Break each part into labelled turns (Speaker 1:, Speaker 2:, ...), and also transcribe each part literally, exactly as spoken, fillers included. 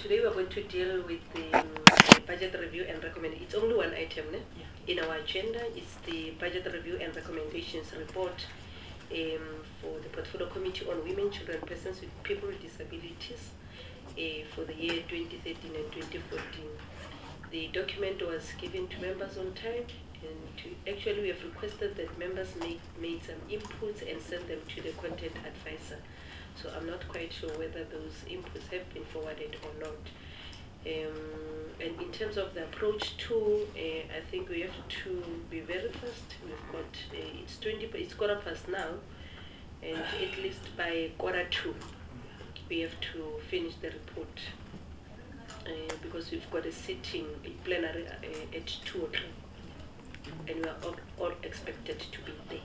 Speaker 1: today we're going to deal with the, um, the budget review and recommendation. It's only one item ne? Yeah. In our agenda. It's the budget review and recommendations report um, for the Portfolio Committee on Women, Children, and Persons with People with Disabilities uh, for the year twenty thirteen and twenty fourteen. The document was given to members on time, and to, actually we have requested that members make made some inputs and send them to the content advisor. So I'm not quite sure whether those inputs have been forwarded or not. Um, and in terms of the approach to, uh, I think we have to be very fast. We've got, uh, it's twenty, it's quarter past now, and at least by quarter two, we have to finish the report. Uh, because we've got a sitting a plenary uh, at two o'clock, and we are all, all expected to be there.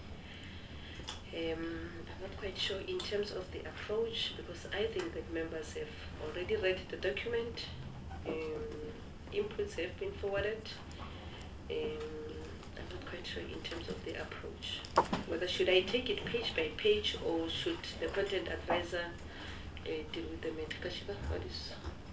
Speaker 1: Um, I'm not quite sure in terms of the approach, because I think that members have already read the document, um, inputs have been forwarded. Um, I'm not quite sure in terms of the approach. Whether should I take it page by page, or should the content advisor uh, deal with the matter? Kashiba, what is...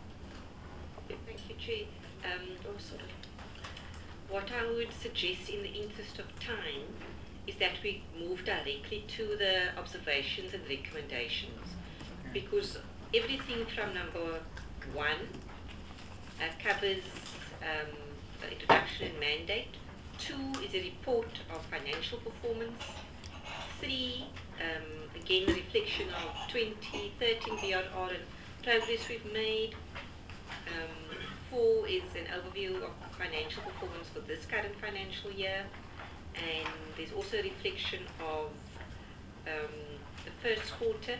Speaker 2: Thank you, Chair. Um,
Speaker 1: oh, sorry.
Speaker 2: What I would suggest in the interest of time is that we move directly to the observations and recommendations, because everything from number one uh, covers um, the introduction and mandate. Two is a report of financial performance. Three, um, again, a reflection of twenty thirteen B R R and progress we've made. Um, four is an overview of financial performance for this current financial year, and there's also a reflection of um, the first quarter,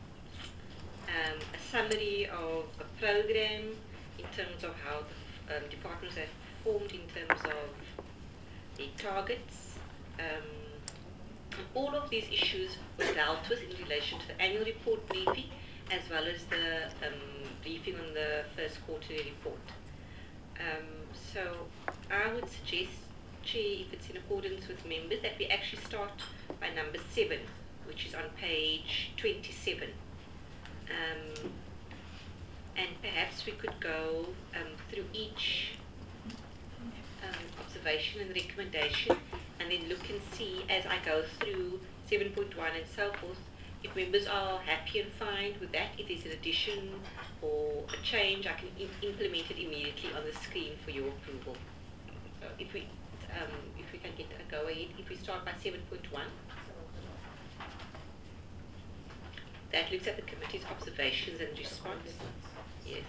Speaker 2: um, a summary of the program in terms of how the um, departments have performed in terms of the targets. Um, all of these issues were dealt with in relation to the annual report briefing, as well as the um, briefing on the first quarterly report. Um, so I would suggest, Chair, if it's in accordance with members, that we actually start by number seven, which is on page twenty-seven. Um, and perhaps we could go um, through each um, observation and recommendation, and then look and see as I go through seven point one and so forth, if members are happy and fine with that. If there's an addition or a change, I can im- implement it immediately on the screen for your approval. So if we, um, if we can get a go ahead, if we start by seven point one, that looks at the committee's observations and response. Yes.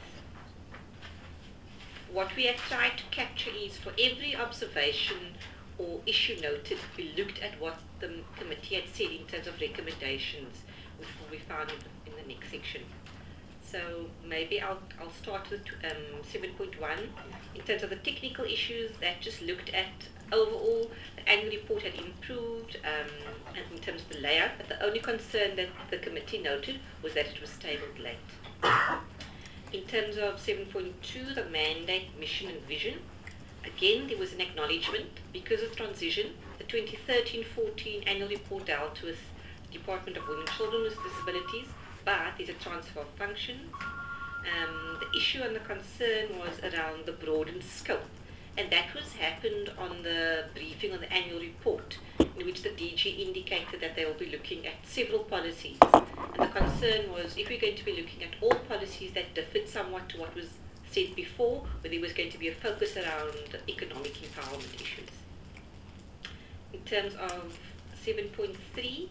Speaker 2: What we have tried to capture is, for every observation or issue noted, we looked at what the committee had said in terms of recommendations, which will be found in the, in the next section. So maybe I'll, I'll start with um, seven point one. In terms of the technical issues, that just looked at overall the annual report had improved, um, and in terms of the layout, but the only concern that the committee noted was that it was tabled late. In terms of seven point two, the mandate, mission and vision, again, there was an acknowledgement because of transition. The twenty thirteen fourteen annual report dealt with the Department of Women, Children with Disabilities, but there's a transfer of functions. Um, the issue and the concern was around the broadened scope, and that was happened on the briefing on the annual report, in which the D G indicated that they will be looking at several policies. And the concern was, if we're going to be looking at all policies that differed somewhat to what was said before, where there was going to be a focus around economic empowerment issues. In terms of seven point three,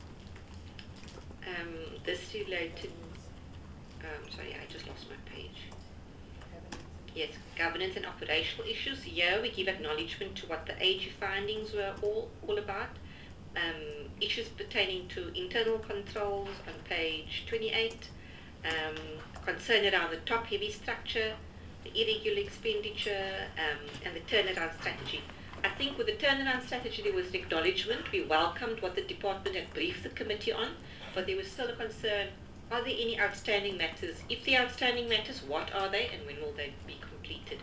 Speaker 2: um, this related, um, sorry, I just lost my page. Yes, governance and operational issues. Here we give acknowledgement to what the A G findings were all, all about. Um, issues pertaining to internal controls on page twenty-eight. Um, concern around the top-heavy structure, the irregular expenditure, um, and the turnaround strategy. I think with the turnaround strategy there was an acknowledgement. We welcomed what the department had briefed the committee on, but there was still a concern, are there any outstanding matters? If there are outstanding matters, what are they and when will they be completed?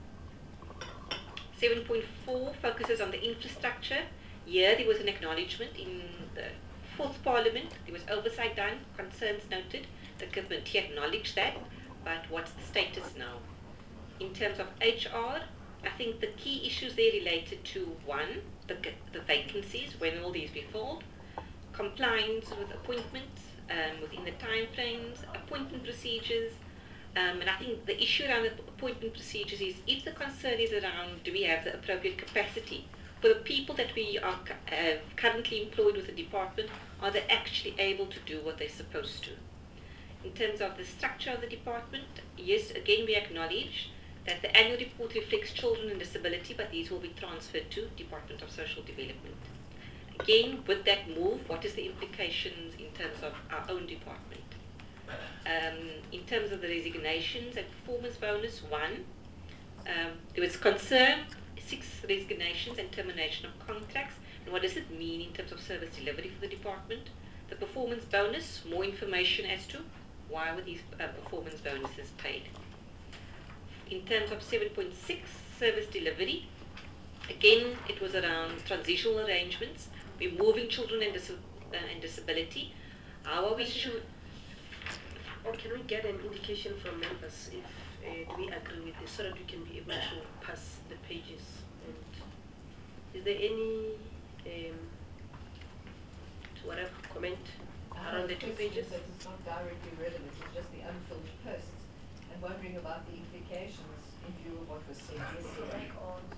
Speaker 2: seven point four focuses on the infrastructure. Here there was an acknowledgement in the fourth Parliament. There was oversight done, concerns noted. The committee acknowledged that, but what's the status now? In terms of H R, I think the key issues there related to one, the, the vacancies, when will these be filled, compliance with appointments um, within the time frames, appointment procedures, um, and I think the issue around the appointment procedures is if the concern is around do we have the appropriate capacity for the people that we are uh, currently employed with the department, are they actually able to do what they're supposed to? In terms of the structure of the department, yes, again we acknowledge that the annual report reflects children and disability, but these will be transferred to Department of Social Development. Again, with that move, what is the implications in terms of our own department? Um, in terms of the resignations and performance bonus, one, um, there was concern, six resignations and termination of contracts, and what does it mean in terms of service delivery for the department? The performance bonus, more information as to why were these uh, performance bonuses paid. In terms of seven point six, service delivery, again it was around transitional arrangements. We're moving children and, dis uh, and disability. How are we sure?
Speaker 1: Or can we get an indication from members if uh, do we agree with this so that we can be able to pass the pages? And is there any um, whatever comment around the two pages?
Speaker 3: That it's not directly relevant, it's just the unfilled posts. And wondering about the implications in view of what was said yesterday.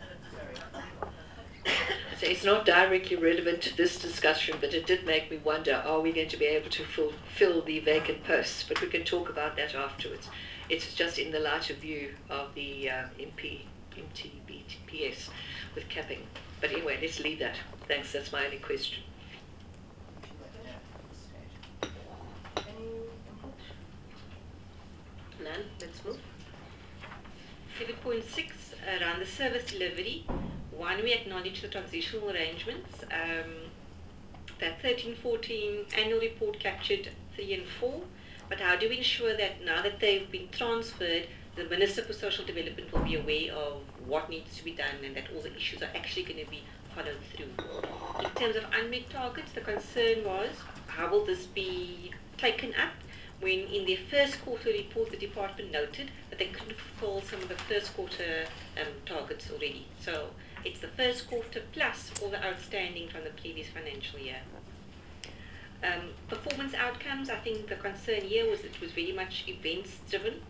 Speaker 4: So it's not directly relevant to this discussion, but it did make me wonder, are we going to be able to fill, fill the vacant posts? But we can talk about that afterwards. It's just in the light of view of the uh, M P, M T B P S with capping. But anyway, let's leave that. Thanks, that's my only question.
Speaker 1: None, let's move.
Speaker 2: seven point six, around the service delivery. One, we acknowledge the transitional arrangements. Um, that thirteen fourteen annual report captured three and four, but how do we ensure that now that they've been transferred, the Minister for Social Development will be aware of what needs to be done and that all the issues are actually going to be followed through? In terms of unmet targets, the concern was how will this be taken up when in their first quarter report the department noted that they couldn't fulfill some of the first quarter um, targets already. So it's the first quarter plus all the outstanding from the previous financial year. Um, performance outcomes, I think the concern here was it was very much events driven,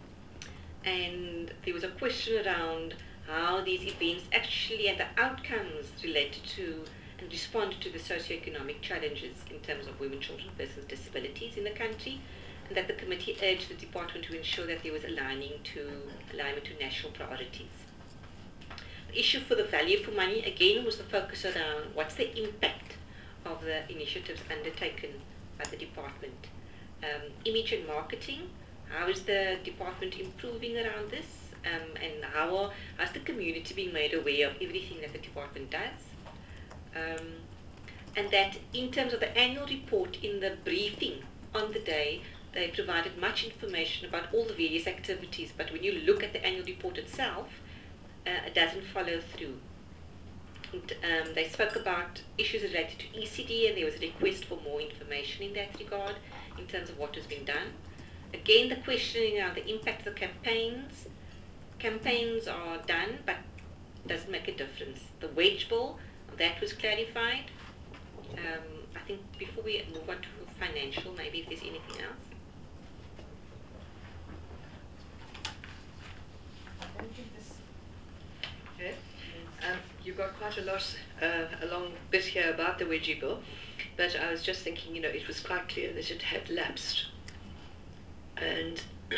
Speaker 2: and there was a question around how these events actually and the outcomes related to and responded to the socio-economic challenges in terms of women, children, persons with disabilities in the country, and that the committee urged the department to ensure that there was aligning to alignment to national priorities. The issue for the value for money again was the focus around what's the impact of the initiatives undertaken by the department. Um, image and marketing, how is the department improving around this, um, and how are, how's the community being made aware of everything that the department does? Um, and that in terms of the annual report, in the briefing on the day, they provided much information about all the various activities, but when you look at the annual report itself, uh, it doesn't follow through. And, um, they spoke about issues related to E C D, and there was a request for more information in that regard in terms of what has been done. Again, the questioning around the impact of the campaigns. Campaigns are done, but doesn't make a difference. The wage bill, that was clarified. Um, I think before we move on to financial, maybe if there's anything else.
Speaker 3: I don't think this.
Speaker 4: Okay. Um, you've got quite a lot, uh, a long bit here about the wedgie bill, but I was just thinking, you know, it was quite clear that it had lapsed. And,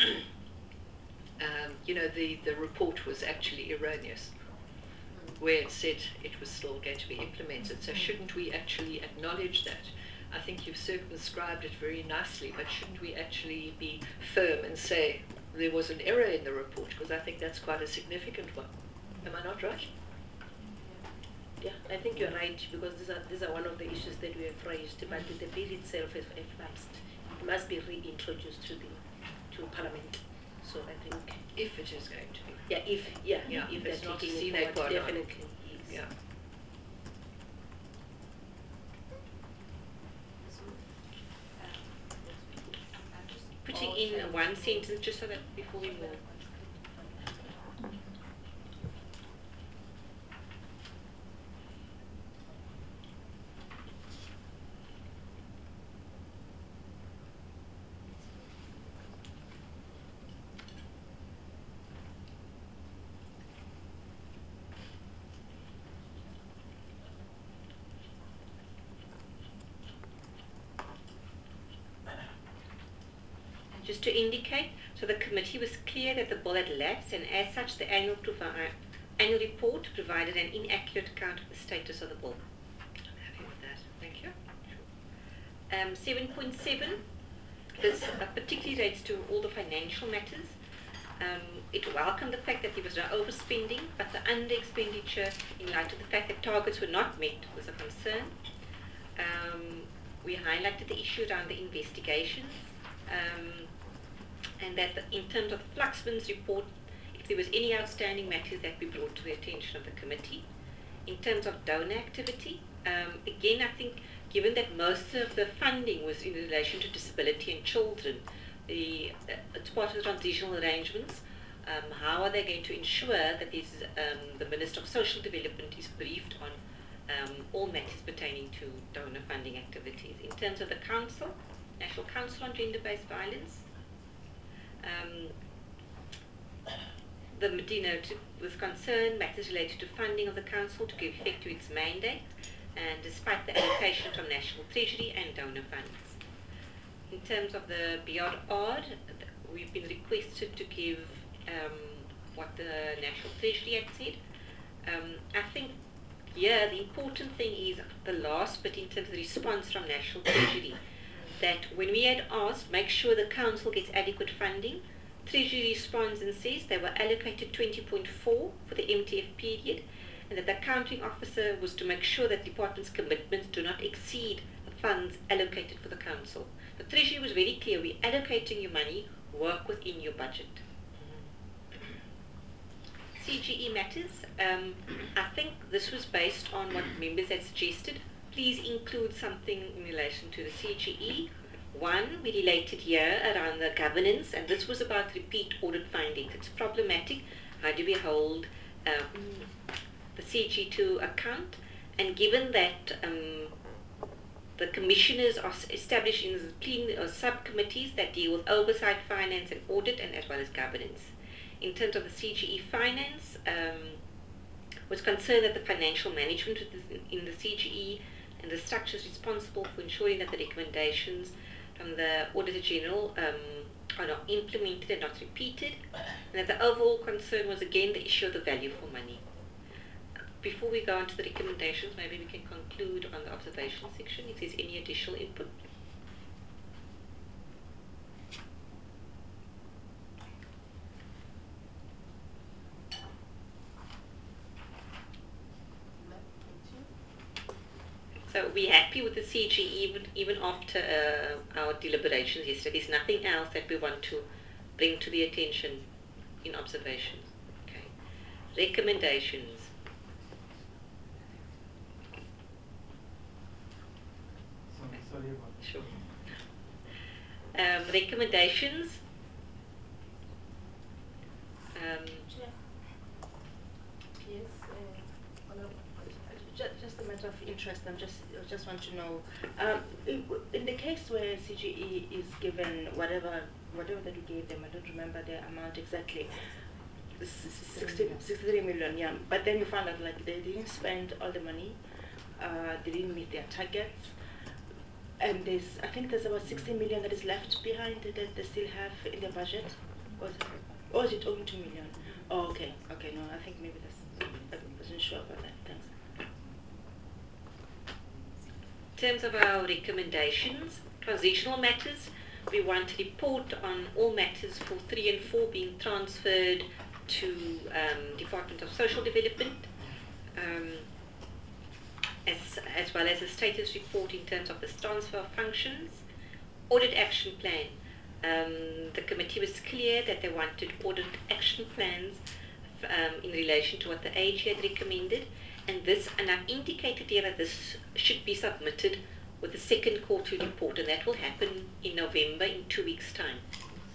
Speaker 4: um, you know, the, the report was actually erroneous, where it said it was still going to be implemented. So shouldn't we actually acknowledge that? I think you've circumscribed it very nicely, but shouldn't we actually be firm and say there was an error in the report? Because I think that's quite a significant one. Am I not right?
Speaker 1: Yeah, I think you're right, because these are these are one of the issues that we have raised, but the bill itself has lapsed. It must be reintroduced to the to Parliament. So I think
Speaker 4: If it is going to be.
Speaker 1: yeah, if yeah,
Speaker 4: Yeah,
Speaker 1: if
Speaker 4: it's
Speaker 1: they're
Speaker 4: not
Speaker 1: taking
Speaker 4: a
Speaker 1: it
Speaker 4: sine
Speaker 1: forward,
Speaker 4: qua non.
Speaker 1: definitely yes.
Speaker 4: Yeah.
Speaker 2: Pretty something in one sentence just so that before we move. Just to indicate, so the committee was clear that the bill had lapsed, and as such the annual, provi- annual report provided an inaccurate account of the status of the bill. I'm happy with that. Thank you. Um, seven point seven, this uh, particularly relates to all the financial matters. Um, it welcomed the fact that there was no overspending, but the under-expenditure, in light of the fact that targets were not met, was a concern. Um, we highlighted the issue around the investigations. Um, and that the, in terms of Fluxman's report, if there was any outstanding matters that be brought to the attention of the committee. In terms of donor activity, um, again I think given that most of the funding was in relation to disability and children, the, uh, it's part of the transitional arrangements, um, how are they going to ensure that this, um, the Minister of Social Development is briefed on um, all matters pertaining to donor funding activities. In terms of the Council, National Council on Gender-Based Violence, Um, the Medina was concerned matters related to funding of the council to give effect to its mandate, and despite the allocation from National Treasury and donor funds. In terms of the B R R, we've been requested to give um, what the National Treasury had said. Um, I think here the important thing is the last bit in terms of the response from National Treasury. That when we had asked, make sure the council gets adequate funding, Treasury responds and says they were allocated twenty point four for the M T F period, and that the accounting officer was to make sure that department's commitments do not exceed the funds allocated for the council. The Treasury was very clear, we're allocating your money, work within your budget. C G E matters, um, I think this was based on what members had suggested. Please include something in relation to the C G E. One, we related here around the governance, and this was about repeat audit findings. It's problematic. How do we hold um, the C G to account? And given that um, the commissioners are established in clean uh, subcommittees that deal with oversight, finance, and audit, and as well as governance. In terms of the C G E finance, um, was concerned that the financial management in the C G E and the structures responsible for ensuring that the recommendations from the Auditor General um, are not implemented and not repeated, and that the overall concern was again the issue of the value for money. Before we go on to the recommendations, maybe we can conclude on the observation section if there's any additional input. So we're happy with the C G E even, even after uh, our deliberations yesterday. There's nothing else that we want to bring to the attention in observations. Okay. Recommendations.
Speaker 5: Sorry about
Speaker 2: Sure. Um, recommendations. Um,
Speaker 6: Yes, uh, on a- ju- just a matter of interest, I'm just, I just want to know, um, in, in the case where C G E is given whatever, whatever that we gave them, I don't remember the amount exactly, s- s- sixty, sixty-three million, yeah, but then you found out like they didn't spend all the money, uh, they didn't meet their targets, and there's, I think there's about sixty million that is left behind that they still have in their budget, or is it, or is it only two million? Oh, okay, okay, no, I think maybe that's, I wasn't sure about that, thanks.
Speaker 2: in terms of our recommendations, transitional matters, we want to report on all matters for three and four being transferred to um, Department of Social Development, um, as, as well as a status report in terms of the transfer of functions. Audit action plan. Um, the committee was clear that they wanted audit action plans um, in relation to what the A G had recommended, and this, and I've indicated here that this should be submitted with the second quarterly report, and that will happen in November, in two weeks' time.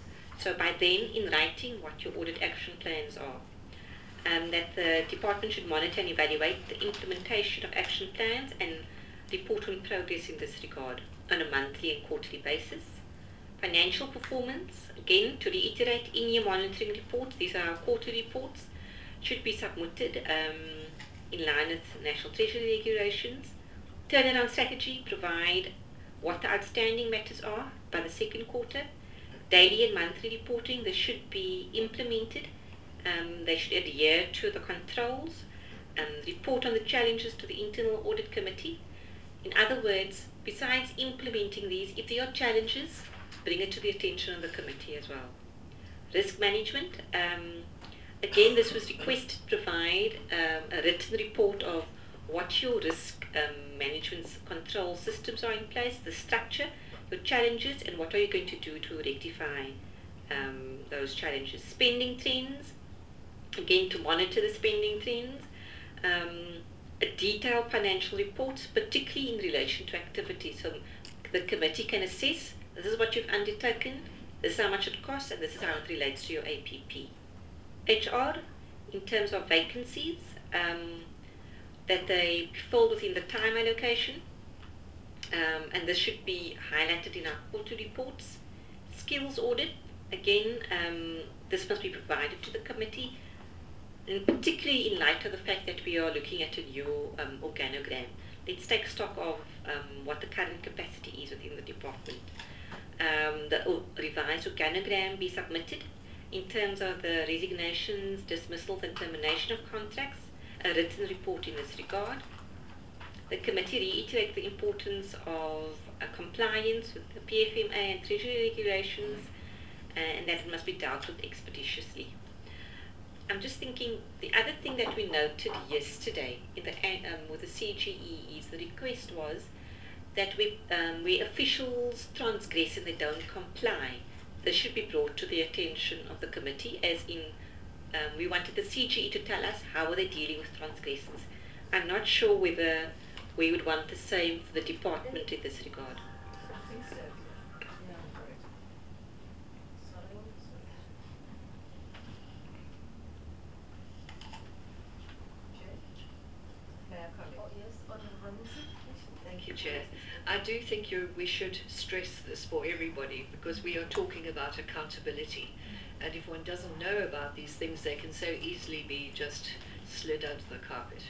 Speaker 2: So by then, in writing what your audit action plans are. Um, that the department should monitor and evaluate the implementation of action plans and report on progress in this regard on a monthly and quarterly basis. Financial performance, again, to reiterate, in your monitoring reports, these are our quarterly reports, should be submitted um, in line with National Treasury regulations. Turnaround strategy, provide what the outstanding matters are by the second quarter. Daily and monthly reporting, this should be implemented. Um, they should adhere to the controls and report on the challenges to the Internal Audit Committee. In other words, besides implementing these, if there are challenges, bring it to the attention of the committee as well. Risk management, um, again, this was requested to provide um, a written report of what your risk um, management control systems are in place, the structure, your challenges, and what are you going to do to rectify um, those challenges. Spending trends, again, to monitor the spending trends. Um, a detailed financial reports, particularly in relation to activity, so the committee can assess, this is what you've undertaken, this is how much it costs, and this is how it relates to your A P P. H R, in terms of vacancies, um, that they be filled within the time allocation, um, and this should be highlighted in our quarterly reports. Skills audit, again, um, this must be provided to the committee, and particularly in light of the fact that we are looking at a new um, organogram. Let's take stock of um, what the current capacity is within the department. Um, the o- revised organogram be submitted in terms of the resignations, dismissals and termination of contracts, a written report in this regard. The committee reiterates the importance of uh, compliance with the P F M A and Treasury regulations, uh, and that it must be dealt with expeditiously. I'm just thinking, the other thing that we noted yesterday in the, um, with the C G E is the request was that we, um, where officials transgress and they don't comply, this should be brought to the attention of the committee, as in um, we wanted the C G E to tell us how are they dealing with transgressors. I'm not sure whether we would want the same for the department in this regard.
Speaker 3: I think so. Yeah, correct. Chair? May I comment?
Speaker 6: Oh, yes, Honourable Robinson.
Speaker 4: Thank you, Chair. I do think you, we should stress this for everybody, because we are talking about accountability. And if one doesn't know about these things, they can so easily be just slid under the carpet.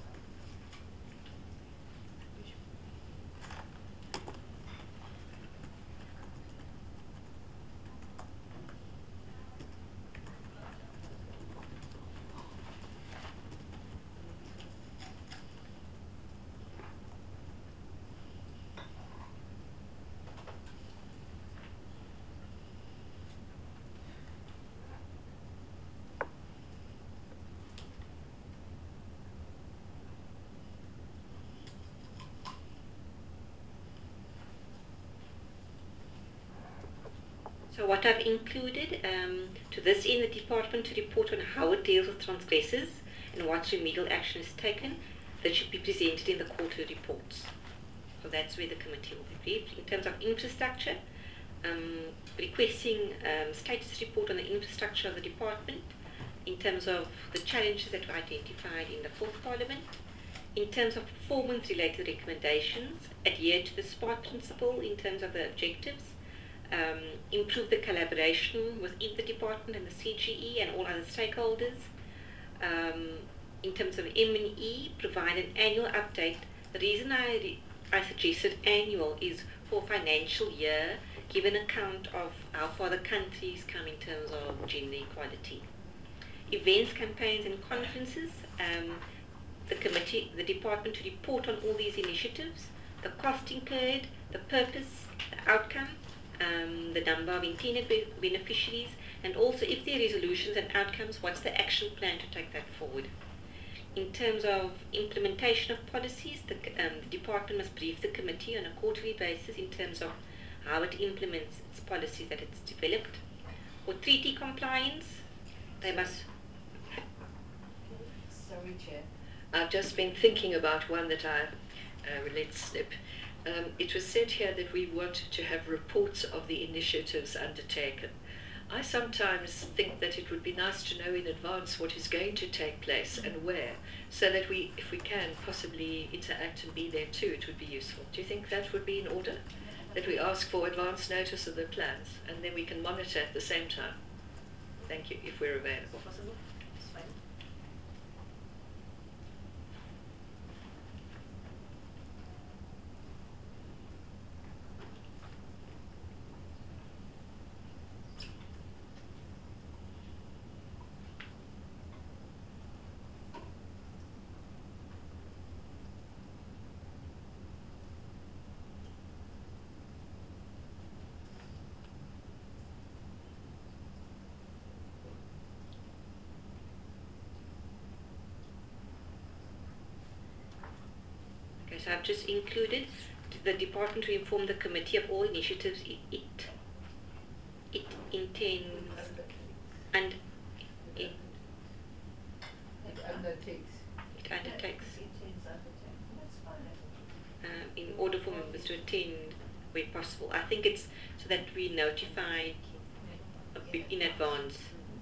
Speaker 2: So what I've included um, to this end, the department to report on how it deals with transgressors and what remedial action is taken, that should be presented in the quarterly reports. So that's where the committee will be briefed. In terms of infrastructure, um, requesting um, status report on the infrastructure of the department in terms of the challenges that were identified in the fourth parliament. In terms of performance-related recommendations, adhere to the SPART principle in terms of the objectives. Um, improve the collaboration within the department and the C G E and all other stakeholders. Um, in terms of M and E, provide an annual update. The reason I, re- I suggested annual is for financial year, give an account of how far the country has come in terms of gender equality. Events, campaigns and conferences, um, the committee, the department to report on all these initiatives, the cost incurred, the purpose, the outcome, Um, the number of intended be- beneficiaries, and also if there are resolutions and outcomes, what's the action plan to take that forward. In terms of implementation of policies, the, um, the department must brief the committee on a quarterly basis in terms of how it implements its policies that it's developed. For treaty compliance, they must...
Speaker 3: Sorry, Chair.
Speaker 4: I've just been thinking about one that I uh, let slip. Um, it was said here that we want to have reports of the initiatives undertaken. I sometimes think that it would be nice to know in advance what is going to take place and where, so that we, if we can, possibly interact and be there too. It would be useful. Do you think that would be in order? That we ask for advance notice of the plans, and then we can monitor at the same time. Thank you, if we're available.
Speaker 6: Possible? It's fine.
Speaker 2: Okay, so I've just included the department to inform the committee of all initiatives it it, it intends and it,
Speaker 3: It undertakes.
Speaker 2: it undertakes
Speaker 3: Intends undertake. That's fine, I think.
Speaker 2: uh, in order for members to attend where possible. I think it's so that we notify a bit in advance.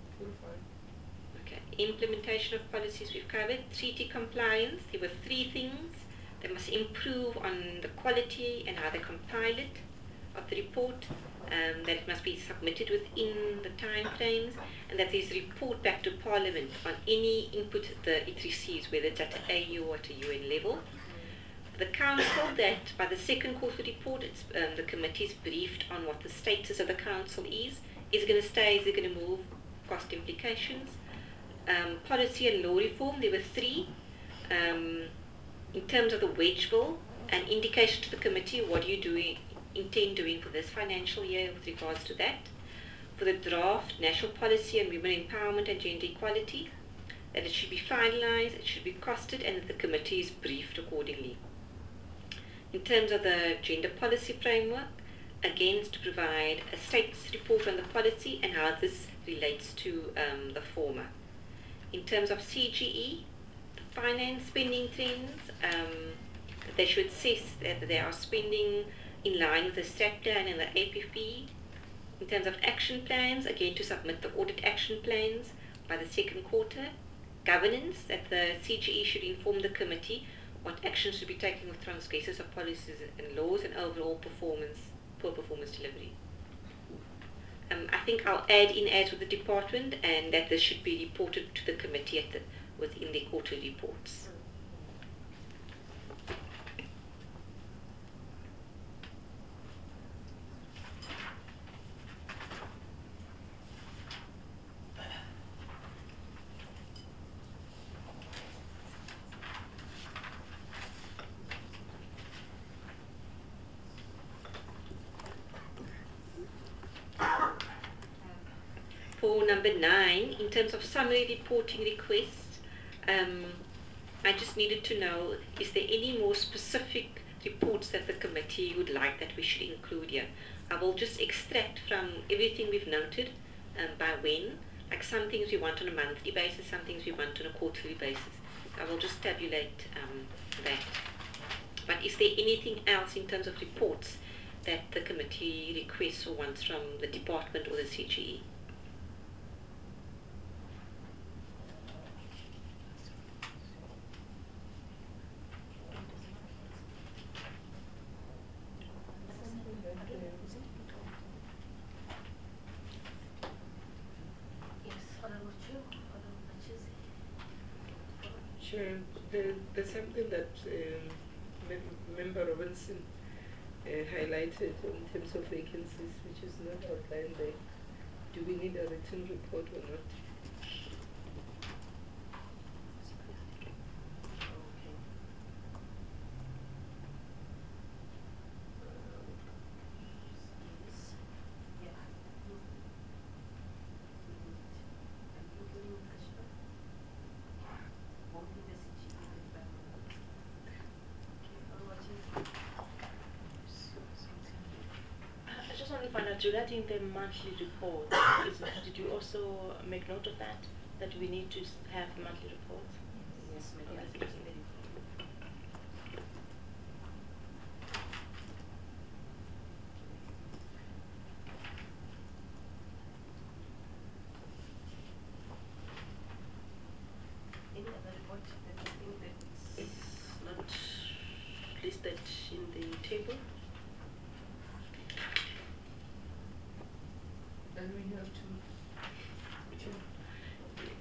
Speaker 2: Okay. Implementation of policies we've covered. Treaty compliance. There were three things. They must improve on the quality and how they compile it of the report. Um, that it must be submitted within the time frames, and that there's a report back to Parliament on any input that it receives, whether it's at an A U or at a U N level. The Council, that by the second quarterly report, it's, um, the committee is briefed on what the status of the Council is. Is it going to stay? Is it going to move? Cost implications. Um, policy and law reform, there were three. Um, in terms of the wage bill, an indication to the committee, what are you doing, intend doing for this financial year with regards to that. For the draft National Policy on Women Empowerment and Gender Equality, that it should be finalised, it should be costed, and that the committee is briefed accordingly. In terms of the gender policy framework, again, to provide a status report on the policy and how this relates to um, the former. In terms of C G E, the finance spending trends, um, they should assess that they are spending in line with the strat plan and the A P P. In terms of action plans, again to submit the audit action plans by the second quarter. Governance, that the C G E should inform the committee what actions should be taken with transgressors of policies and laws and overall performance, poor performance delivery. Um, I think I'll add in as with the department, and that this should be reported to the committee at the, within the quarterly reports. For number nine, in terms of summary reporting requests, um, I just needed to know, is there any more specific reports that the committee would like that we should include here? I will just extract from everything we've noted um, by when, like some things we want on a monthly basis, some things we want on a quarterly basis. I will just tabulate um, that. But is there anything else in terms of reports that the committee requests or wants from the department or the C G E?
Speaker 7: Sure. There, there's something that um, Mem- Member Robinson uh, highlighted in terms of vacancies, which is not outlined there. Do we need a written report or not?
Speaker 6: I just want to find out, regarding the monthly report, is, did you also make note of that? That we need to s- have monthly reports?
Speaker 3: Yes,
Speaker 6: Oh,
Speaker 3: maybe.
Speaker 6: that's interesting.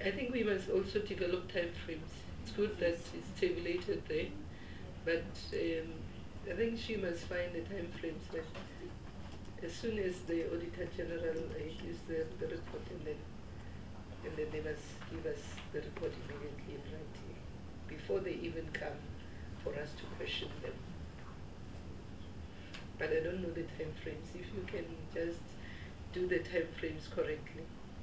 Speaker 7: I think we must also develop time frames. It's good that it's tabulated there, but um, I think she must find the time frames that as soon as the Auditor General uh, gives the, the report, and then and then they must give us the report immediately in writing before they even come for us to question them. But I don't know the time frames. If you can just do the time frames correctly.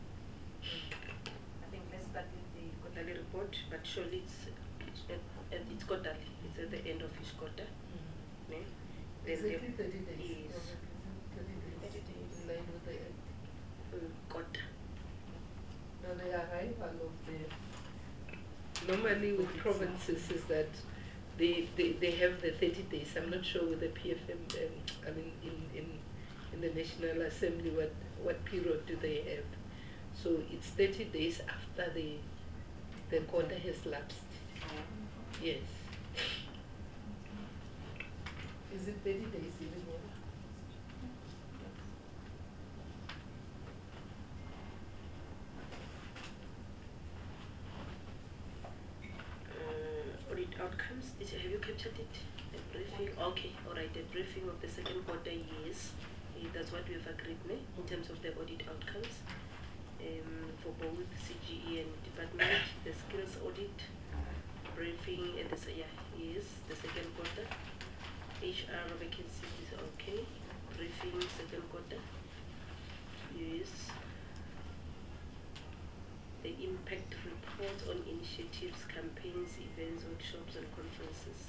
Speaker 6: I think let's start with the quarterly report, but surely it's, it's, at, at, it's quarterly. It's at the end of each quarter.
Speaker 7: Mm.
Speaker 6: Yeah. Then
Speaker 7: Exactly
Speaker 6: the-
Speaker 7: thirty days.
Speaker 6: Yes.
Speaker 7: thirty days.
Speaker 6: thirty days.
Speaker 7: In line with the act.
Speaker 6: Mm, quarter.
Speaker 7: Now the arrival of the normally with provinces is that they, they, they have the thirty days. I'm not sure with the P F M, um, I mean in, in, in the National Assembly what, what period do they have. So it's thirty days after the, the quarter has lapsed. Yes. Is it thirty days even more?
Speaker 6: Uh, audit outcomes. Is, have you captured it? The briefing. Okay. All right. The briefing of the second quarter years. Eh, that's what we have agreed, ne? In terms of the audit outcomes. Um, for both C G E and department, the skills audit briefing and the s- yeah yes the second quarter. H R vacancies is okay. Briefing second quarter. Yes. The impact report on initiatives, campaigns, events, workshops, and conferences.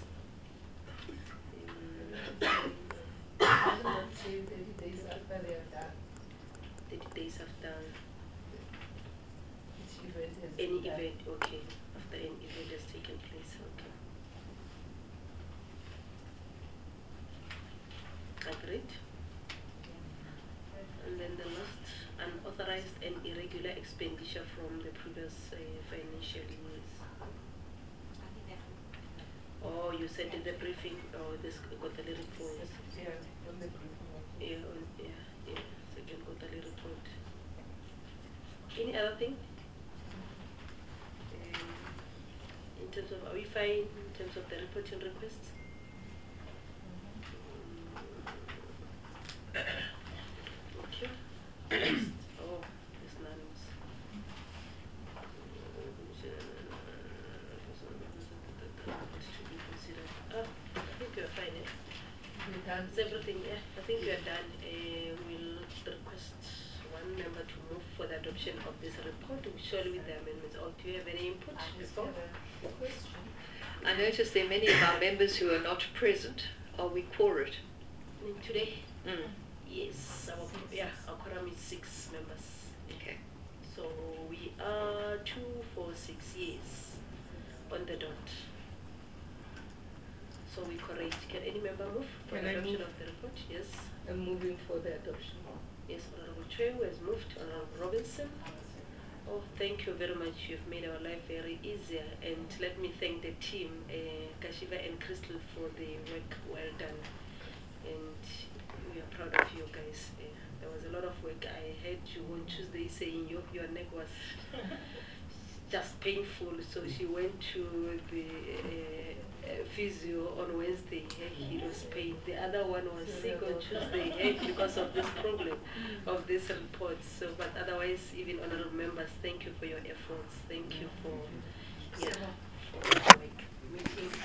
Speaker 6: Um,
Speaker 7: Doesn't that say thirty days after they are done?
Speaker 6: thirty days after
Speaker 7: Each event has
Speaker 6: any
Speaker 7: been done.
Speaker 6: event, okay. After an event has taken place, okay. Agreed. And then the last, unauthorized and irregular expenditure from the previous uh, financial years. Oh, you said in the briefing, or this quarterly report.
Speaker 7: Yeah, on the briefing.
Speaker 6: Yeah, on, yeah, yeah, second quarterly report. Any other thing? Um, in terms of, are we fine in terms of the reporting requests? Okay. Oh, this names. To be considered. Oh, I think we are fine. Eh?
Speaker 7: We're done.
Speaker 6: It's everything, yeah. I think we are done. Uh, we'll request one member to move for the adoption of this report, surely with the amendments. Or do you have any input?
Speaker 3: I just
Speaker 6: before?
Speaker 3: have a question.
Speaker 4: I notice there are many of our members who are not present. Are we quorate?
Speaker 6: Mm, Today?
Speaker 4: Mm.
Speaker 6: Yes, our, yeah, our quorum is six members.
Speaker 4: Okay.
Speaker 6: So we are two, four, six years on the dot. So we correct. Can any member move for
Speaker 7: Can
Speaker 6: the
Speaker 7: I
Speaker 6: adoption
Speaker 7: move?
Speaker 6: of the report? Yes.
Speaker 7: I'm moving for the adoption.
Speaker 6: Yes, Honorable Chair has moved. Honorable Robinson. Oh, thank you very much. You've made our life very easier. And let me thank the team, uh, Kashiva and Crystal, for the work well done. And we are proud of you guys. Uh, there was a lot of work. I heard you on Tuesday saying your, your neck was just painful. So she went to the uh, uh, physio on Wednesday. Hey, he was pain. The other one was sick on Tuesday hey, because of this problem of this report. So, but otherwise, even honorable members, thank you for your efforts. Thank you for yeah for like meeting